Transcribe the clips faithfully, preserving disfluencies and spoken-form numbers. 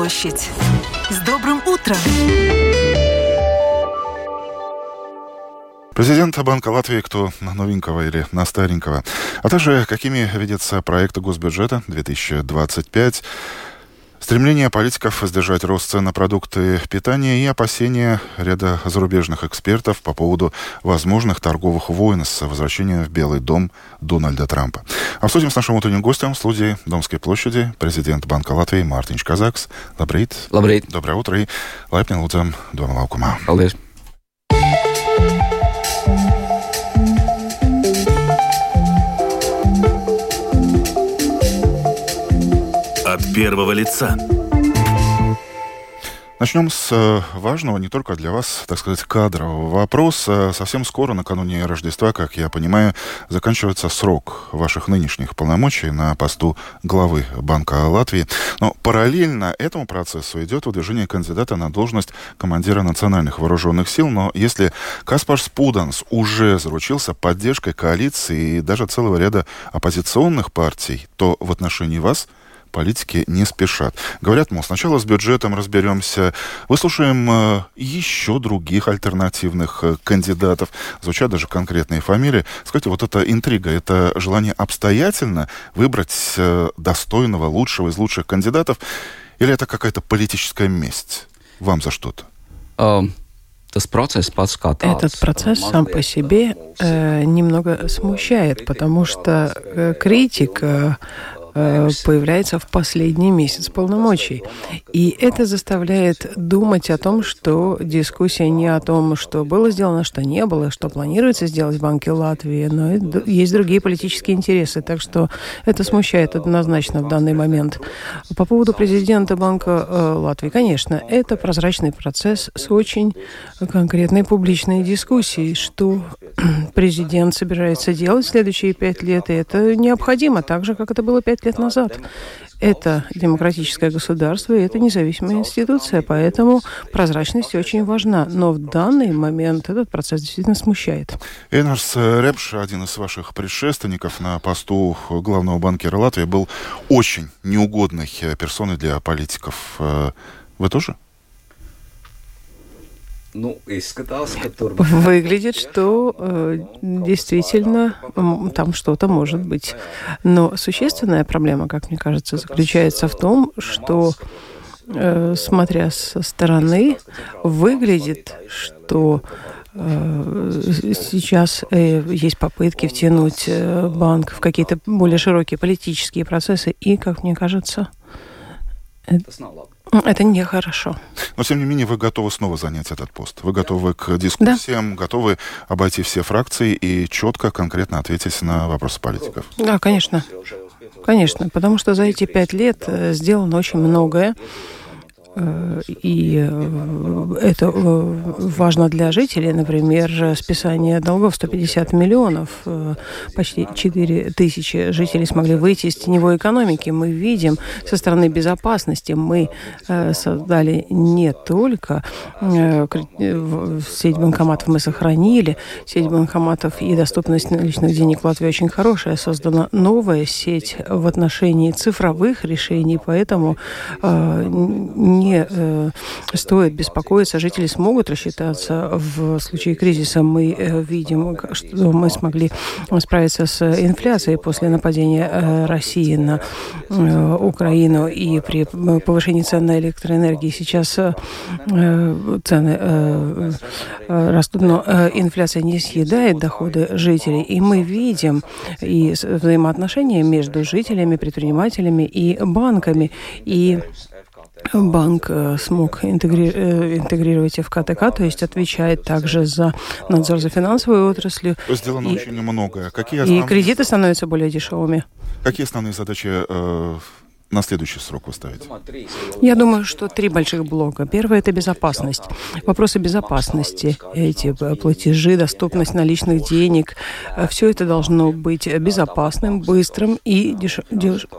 площадь. С добрым утром! Президент Банка Латвии, кто на новенького или на старенького, а также какими видятся проекты госбюджета две тысячи двадцать пять, стремление политиков сдержать рост цен на продукты питания и опасения ряда зарубежных экспертов по поводу возможных торговых войн с возвращением в Белый дом Дональда Трампа. Обсудим с нашим утренним гостем в студии Домской площади президент Банка Латвии Мартинš Kazaks. Labrīt. Labrīt. Доброе утро и laipni lūdzam Doma laukumā. Paldies. От первого лица. Начнем с важного, не только для вас, так сказать, кадрового вопроса. Совсем скоро, накануне Рождества, как я понимаю, заканчивается срок ваших нынешних полномочий на посту главы Банка Латвии. Но параллельно этому процессу идет выдвижение кандидата на должность командира национальных вооруженных сил. Но если Каспарс Пуданс уже заручился поддержкой коалиции и даже целого ряда оппозиционных партий, то в отношении вас политики не спешат. Говорят, мол, сначала с бюджетом разберемся, выслушаем э, еще других альтернативных э, кандидатов. Звучат даже конкретные фамилии. Скажите, вот эта интрига, это желание обстоятельно выбрать э, достойного, лучшего из лучших кандидатов, или это какая-то политическая месть вам за что-то? Um. Этот процесс сам по себе э, немного смущает, потому что э, критика э, появляется в последний месяц полномочий. И это заставляет думать о том, что дискуссия не о том, что было сделано, что не было, что планируется сделать в Банке Латвии, но и есть другие политические интересы. Так что это смущает однозначно в данный момент. По поводу президента Банка э, Латвии, конечно, это прозрачный процесс с очень конкретной публичной дискуссии, что президент собирается делать в следующие пять лет, и это необходимо, так же, как это было пять лет назад. Это демократическое государство, и это независимая институция, поэтому прозрачность очень важна. Но в данный момент этот процесс действительно смущает. Эйнарс Репш, один из ваших предшественников на посту главного банкира Латвии, был очень неугодной персоной для политиков. Вы тоже? Выглядит, что э, действительно э, там что-то может быть. Но существенная проблема, как мне кажется, заключается в том, что, э, смотря со стороны, выглядит, что э, сейчас э, есть попытки втянуть э, банк в какие-то более широкие политические процессы, и, как мне кажется, это... Это нехорошо. Но, тем не менее, вы готовы снова занять этот пост. Вы готовы к дискуссиям, да. Готовы обойти все фракции и четко, конкретно ответить на вопросы политиков. Да, конечно. Конечно, потому что за эти пять лет сделано очень многое. И это важно для жителей. Например, списание долгов сто пятьдесят миллионов. Почти четыре тысячи жителей смогли выйти из теневой экономики. Мы видим со стороны безопасности. Мы создали не только сеть банкоматов, мы сохранили сеть банкоматов, и доступность наличных денег в Латвии очень хорошая. Создана новая сеть в отношении цифровых решений, поэтому не Не э, стоит беспокоиться, жители смогут рассчитаться в случае кризиса. Мы э, видим, что мы смогли справиться с инфляцией после нападения э, России на э, Украину, и при повышении цен на электроэнергию сейчас э, цены э, э, растут, но э, инфляция не съедает доходы жителей, и мы видим и взаимоотношения между жителями, предпринимателями и банками, и банк смог интегри... интегрировать в ка тэ ка, то есть отвечает также за надзор за финансовой отраслью. Сделано и... очень многое. Какие основные... И кредиты становятся более дешевыми. Какие основные задачи э, на следующий срок вы ставите? Я думаю, что три больших блока. Первое – это безопасность. Вопросы безопасности, эти платежи, доступность наличных денег. Все это должно быть безопасным, быстрым и деш... Деш...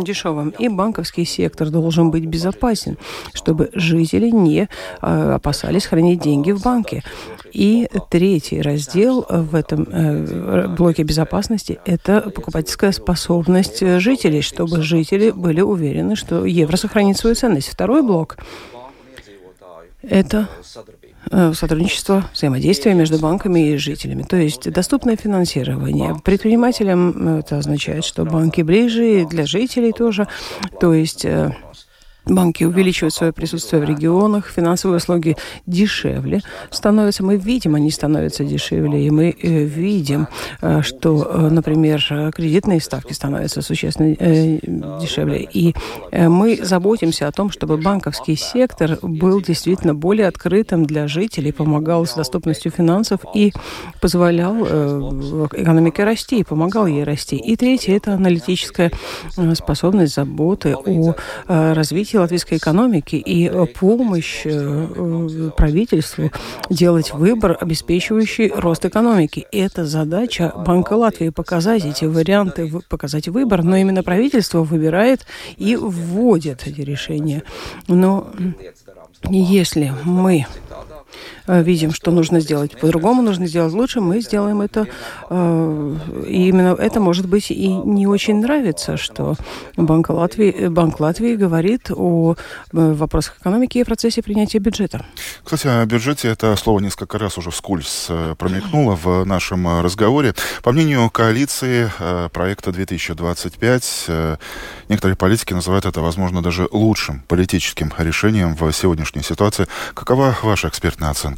дешевым. И банковский сектор должен быть безопасен, чтобы жители не опасались хранить деньги в банке. И третий раздел в этом блоке безопасности – это покупательская способность жителей, чтобы жители были уверены, что евро сохранит свою ценность. Второй блок – это сотрудничество, взаимодействие между банками и жителями. То есть доступное финансирование. Предпринимателям это означает, что банки ближе, и для жителей тоже. То есть банки увеличивают свое присутствие в регионах, финансовые услуги дешевле становятся. Мы видим, они становятся дешевле, и мы э, видим, э, что, э, например, кредитные ставки становятся существенно э, дешевле. И э, мы заботимся о том, чтобы банковский сектор был действительно более открытым для жителей, помогал с доступностью финансов и позволял э, экономике расти, помогал ей расти. И третье – это аналитическая способность заботы о э, развитии латвийской экономики и помощь правительству делать выбор, обеспечивающий рост экономики. Это задача Банка Латвии – показать эти варианты, показать выбор, но именно правительство выбирает и вводит эти решения. Но если мы видим, что нужно сделать по-другому, нужно сделать лучше, мы сделаем это. И именно это, может быть, и не очень нравится, что Банк Латвии, Банк Латвии говорит о вопросах экономики и процессе принятия бюджета. Кстати, о бюджете это слово несколько раз уже вскользь промелькнуло в нашем разговоре. По мнению коалиции проекта две тысячи двадцать пять, некоторые политики называют это, возможно, даже лучшим политическим решением в сегодняшней ситуации. Какова ваша экспертная оценка?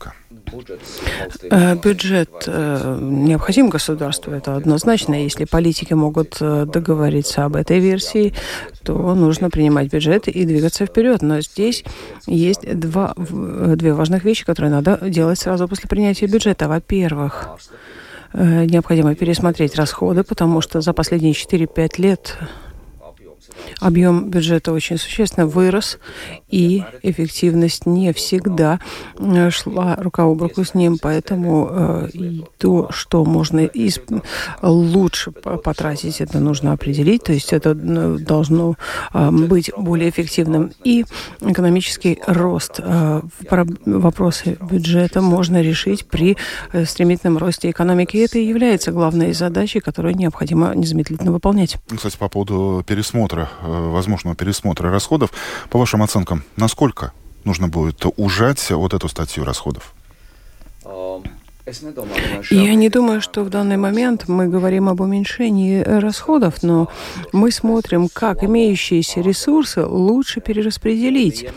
Бюджет необходим государству, это однозначно. Если политики могут договориться об этой версии, то нужно принимать бюджет и двигаться вперед. Но здесь есть два, две важных вещи, которые надо делать сразу после принятия бюджета. Во-первых, необходимо пересмотреть расходы, потому что за последние четыре-пять лет объем бюджета очень существенно вырос, и эффективность не всегда шла рука об руку с ним, поэтому э, то, что можно из... лучше потратить, это нужно определить, то есть это должно э, быть более эффективным. И экономический рост. Э, вопросы бюджета можно решить при э, стремительном росте экономики, и это и является главной задачей, которую необходимо незамедлительно выполнять. Кстати, по поводу пересмотра, возможного пересмотра расходов, по вашим оценкам, насколько нужно будет ужать вот эту статью расходов? Я не думаю, что в данный момент мы говорим об уменьшении расходов, но мы смотрим, как имеющиеся ресурсы лучше перераспределить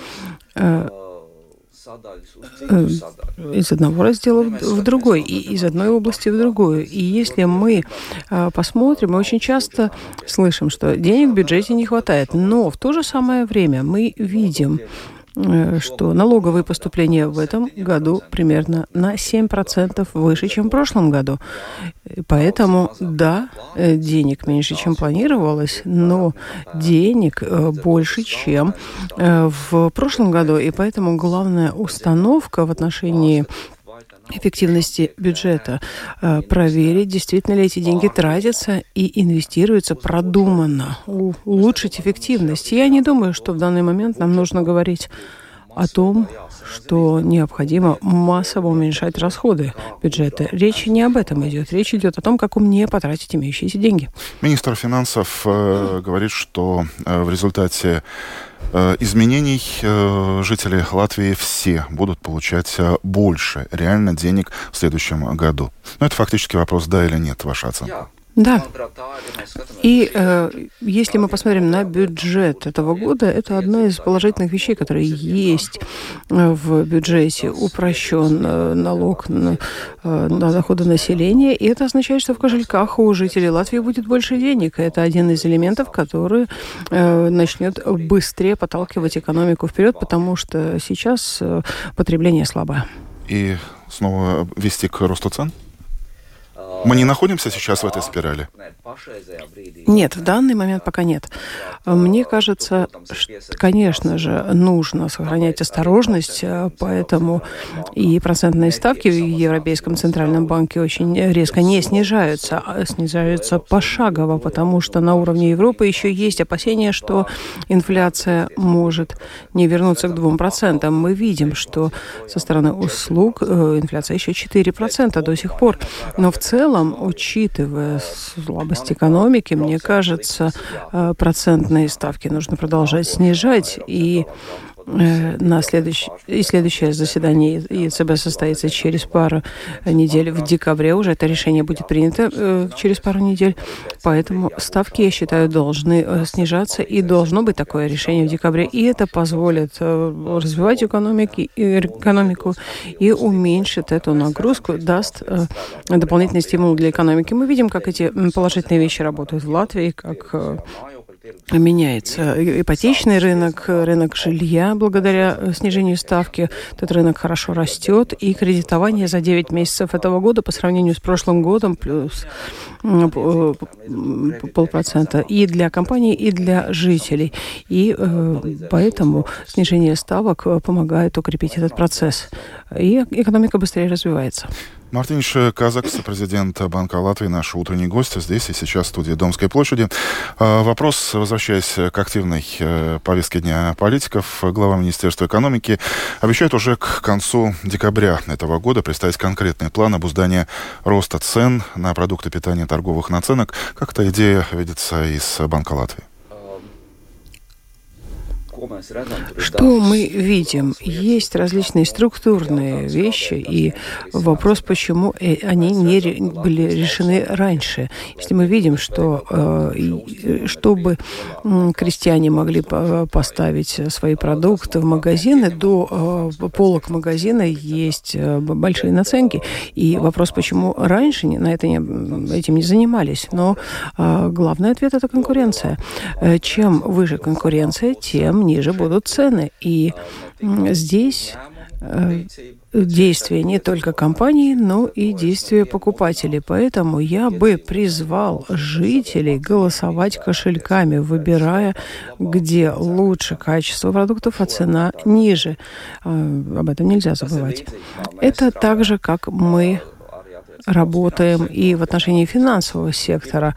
из одного раздела в другой, и из одной области в другую. И если мы э, посмотрим, мы очень часто слышим, что денег в бюджете не хватает, но в то же самое время мы видим, э, что налоговые поступления в этом году примерно на семь процентов выше, чем в прошлом году. Поэтому, да, денег меньше, чем планировалось, но денег больше, чем в прошлом году. И поэтому главная установка в отношении эффективности бюджета проверить, действительно ли эти деньги тратятся и инвестируются продуманно, улучшить эффективность. Я не думаю, что в данный момент нам нужно говорить о том, что необходимо массово уменьшать расходы бюджета. Речь не об этом идет. Речь идет о том, как умнее потратить имеющиеся деньги. Министр финансов э, говорит, что э, в результате э, изменений э, жители Латвии все будут получать э, больше реально денег в следующем году. Но это фактически вопрос «да» или «нет», ваша оценка. Да. И э, если мы посмотрим на бюджет этого года, это одна из положительных вещей, которые есть в бюджете. Упрощен э, налог на, э, на доходы населения, и это означает, что в кошельках у жителей Латвии будет больше денег. Это один из элементов, который э, начнет быстрее подталкивать экономику вперед, потому что сейчас э, потребление слабое. И снова вести к росту цен? Мы не находимся сейчас в этой спирали? Нет, в данный момент пока нет. Мне кажется, конечно же, нужно сохранять осторожность, поэтому и процентные ставки в Европейском центральном банке очень резко не снижаются, а снижаются пошагово, потому что на уровне Европы еще есть опасения, что инфляция может не вернуться к двум процентам. Мы видим, что со стороны услуг инфляция еще четыре процента до сих пор. Но в целом, учитывая слабость экономики, мне кажется, процентные ставки нужно продолжать снижать, и на следующее, и следующее заседание ЕЦБ состоится через пару недель в декабре. Уже это решение будет принято э, через пару недель. Поэтому ставки, я считаю, должны э, снижаться. И должно быть такое решение в декабре. И это позволит э, развивать экономики, экономику и уменьшит эту нагрузку, даст э, дополнительный стимул для экономики. Мы видим, как эти положительные вещи работают в Латвии, как э, меняется ипотечный рынок, рынок жилья благодаря снижению ставки. Этот рынок хорошо растет, и кредитование за девять месяцев этого года по сравнению с прошлым годом плюс полпроцента и для компаний, и для жителей. И э, поэтому снижение ставок помогает укрепить этот процесс. И экономика быстрее развивается. Мартинš Казакс, президент Банка Латвии, наш утренний гость здесь и сейчас в студии Домской площади. Вопрос, возвращаясь к активной повестке дня политиков, глава Министерства экономики обещает уже к концу декабря этого года представить конкретный план обуздания роста цен на продукты питания, торговых наценок. Как эта идея видится из Банка Латвии? Что мы видим? Есть различные структурные вещи, и вопрос, почему они не были решены раньше. Если мы видим, что чтобы крестьяне могли поставить свои продукты в магазины, до полок магазина есть большие наценки, и вопрос, почему раньше на это не, этим не занимались. Но главный ответ – это конкуренция. Чем выше конкуренция, тем ниже будут цены. И здесь э, действия не только компаний, но и действия покупателей. Поэтому я бы призвал жителей голосовать кошельками, выбирая, где лучше качество продуктов, а цена ниже. Э, об этом нельзя забывать. Это так же, как мы работаем и в отношении финансового сектора.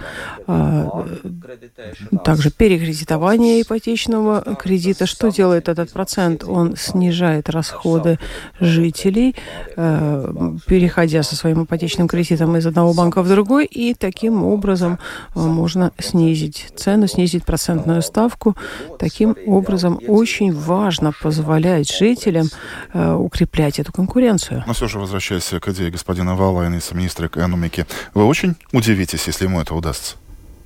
Также перекредитование ипотечного кредита. Что делает этот процент? Он снижает расходы жителей, переходя со своим ипотечным кредитом из одного банка в другой, и таким образом можно снизить цену, снизить процентную ставку. Таким образом очень важно позволять жителям укреплять эту конкуренцию. Но все же, возвращаясь к идее господина Валайниса, министра экономики, вы очень удивитесь, если ему это удастся?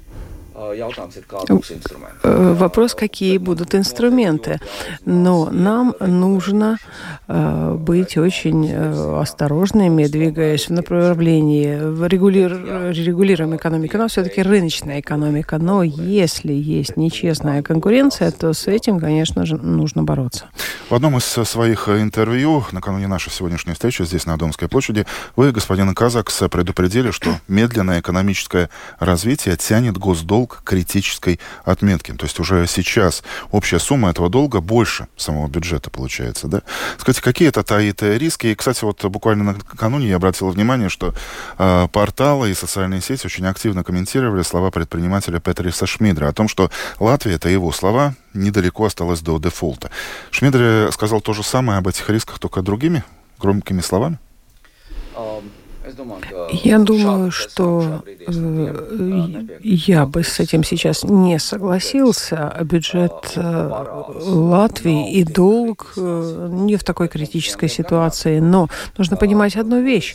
Вопрос, какие будут инструменты. Но нам нужно э, быть очень э, осторожными, двигаясь в направлении в регули... регулируемой экономики. У нас все-таки рыночная экономика. Но если есть нечестная конкуренция, то с этим, конечно же, нужно бороться. В одном из своих интервью накануне нашей сегодняшней встречи здесь, на Домской площади, вы, господин Казакс, предупредили, что медленное экономическое развитие тянет госдолг к критической отметке. То есть уже сейчас общая сумма этого долга больше самого бюджета получается. Да? Скажите, какие это таит риски? И, кстати, вот буквально накануне я обратил внимание, что э, порталы и социальные сети очень активно комментировали слова предпринимателя Петриса Шмидра о том, что Латвия, это его слова, недалеко осталась до дефолта. Шмидр сказал то же самое об этих рисках, только другими громкими словами? Я думаю, что э, я бы с этим сейчас не согласился. Бюджет э, Латвии и долг э, не в такой критической ситуации. Но нужно понимать одну вещь.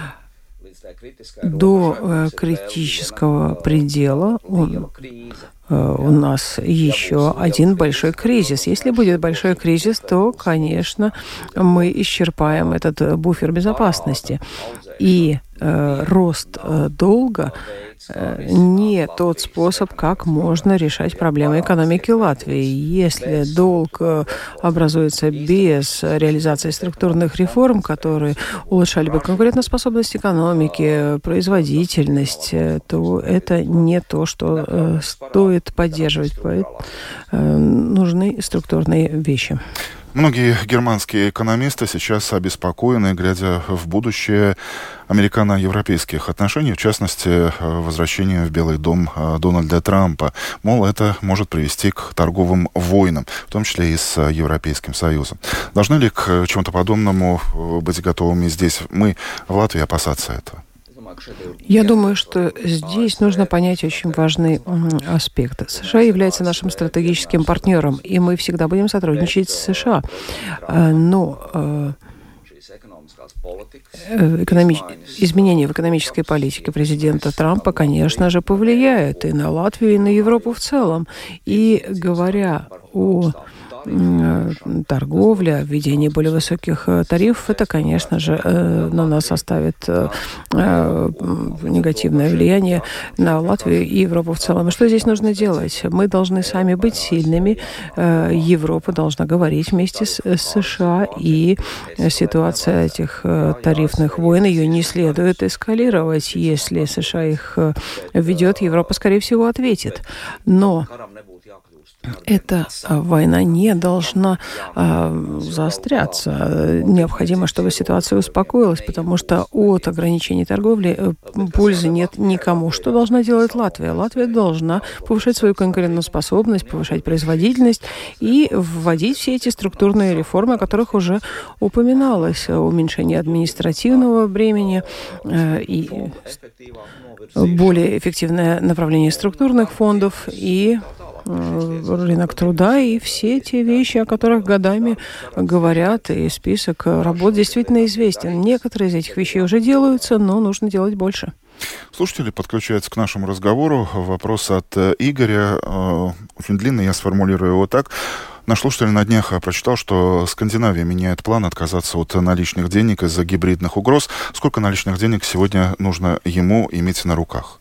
До э, критического предела он, э, у нас еще один большой кризис. Если будет большой кризис, то, конечно, мы исчерпаем этот буфер безопасности. И э, рост э, долга э, не тот способ, как можно решать проблемы экономики Латвии. Если долг э, образуется без реализации структурных реформ, которые улучшали бы конкурентоспособность экономики, производительность, э, то это не то, что э, стоит поддерживать. Поэтому э, нужны структурные вещи. Многие германские экономисты сейчас обеспокоены, глядя в будущее американо-европейских отношений, в частности, возвращение в Белый дом Дональда Трампа. Мол, это может привести к торговым войнам, в том числе и с Европейским Союзом. Должны ли к чему-то подобному быть готовыми здесь мы, в Латвии, опасаться этого? Я думаю, что здесь нужно понять очень важный аспект. США является нашим стратегическим партнером, и мы всегда будем сотрудничать с США. Но экономи... изменения в экономической политике президента Трампа, конечно же, повлияют и на Латвию, и на Европу в целом. И говоря о торговля, введение более высоких тарифов, это, конечно же, на нас оставит негативное влияние на Латвию и Европу в целом. И что здесь нужно делать? Мы должны сами быть сильными. Европа должна говорить вместе с США, и ситуация этих тарифных войн, ее не следует эскалировать. Если США их введет, Европа, скорее всего, ответит. Но эта война не должна э, заостряться. Необходимо, чтобы ситуация успокоилась, потому что от ограничений торговли э, пользы нет никому. Что должна делать Латвия? Латвия должна повышать свою конкурентоспособность, повышать производительность и вводить все эти структурные реформы, о которых уже упоминалось. Уменьшение административного бремени э, и более эффективное направление структурных фондов и рынок труда, и все те вещи, о которых годами говорят, и список работ действительно известен. Некоторые из этих вещей уже делаются, но нужно делать больше. Слушатели подключаются к нашему разговору. Вопрос от Игоря. Очень длинный, я сформулирую его так. Наш слушатель на днях прочитал, что Скандинавия меняет план отказаться от наличных денег из-за гибридных угроз. Сколько наличных денег сегодня нужно ему иметь на руках?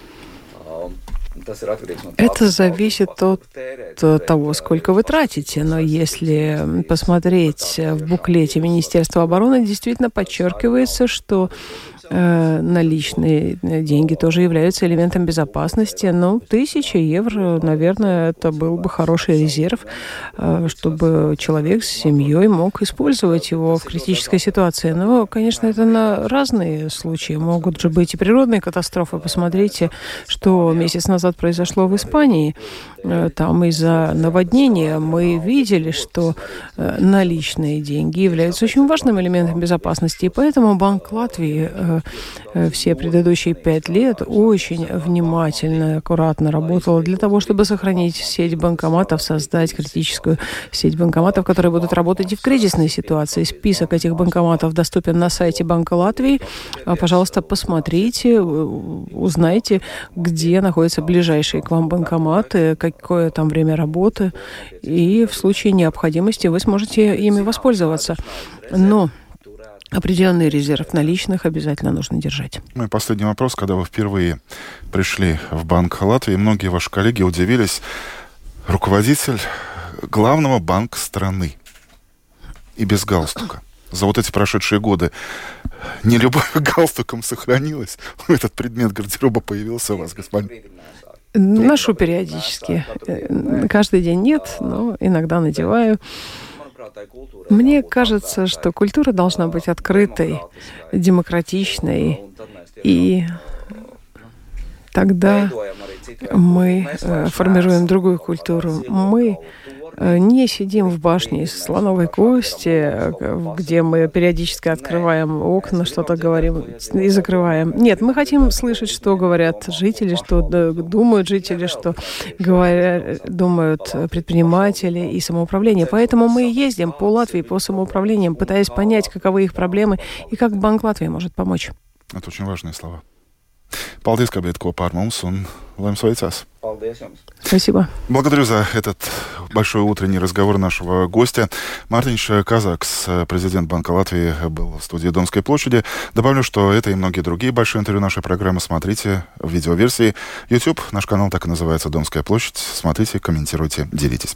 Это зависит от того, сколько вы тратите. Но если посмотреть в буклете Министерства обороны, действительно подчеркивается, что э, наличные деньги тоже являются элементом безопасности. Ну, тысяча евро, наверное, это был бы хороший резерв, э, чтобы человек с семьей мог использовать его в критической ситуации. Но, конечно, это на разные случаи. Могут же быть и природные катастрофы. Посмотрите, что месяц назад произошло в Испании. Там из-за наводнения мы видели, что наличные деньги являются очень важным элементом безопасности. И поэтому Банк Латвии все предыдущие пять лет очень внимательно, аккуратно работал для того, чтобы сохранить сеть банкоматов, создать критическую сеть банкоматов, которые будут работать и в кризисной ситуации. Список этих банкоматов доступен на сайте Банка Латвии. Пожалуйста, посмотрите, узнайте, где находятся ближайшие к вам банкоматы, какое там время работы, и в случае необходимости вы сможете ими воспользоваться. Но определенный резерв наличных обязательно нужно держать. Ну и последний вопрос. Когда вы впервые пришли в Банк Латвии, многие ваши коллеги удивились. Руководитель главного банка страны и без галстука. За вот эти прошедшие годы не любовь к галстукам сохранилась. Этот предмет гардероба появился у вас, господин? Ношу периодически. Каждый день нет, но иногда надеваю. Мне кажется, что культура должна быть открытой, демократичной, и тогда мы формируем другую культуру. Мы не сидим в башне из слоновой кости, где мы периодически открываем окна, что-то говорим и закрываем. Нет, мы хотим слышать, что говорят жители, что думают жители, что говорят, думают предприниматели и самоуправление. Поэтому мы ездим по Латвии, по самоуправлениям, пытаясь понять, каковы их проблемы и как Банк Латвии может помочь. Это очень важные слова. Paldies, ka bijat kopā ar mums, un lai jums veicās. Спасибо. Благодарю за этот большой утренний разговор нашего гостя. Мартинш Казакс, президент Банка Латвии, был в студии Домской площади. Добавлю, что это и многие другие большие интервью нашей программы смотрите в видеоверсии. YouTube, наш канал так и называется «Домская площадь». Смотрите, комментируйте, делитесь.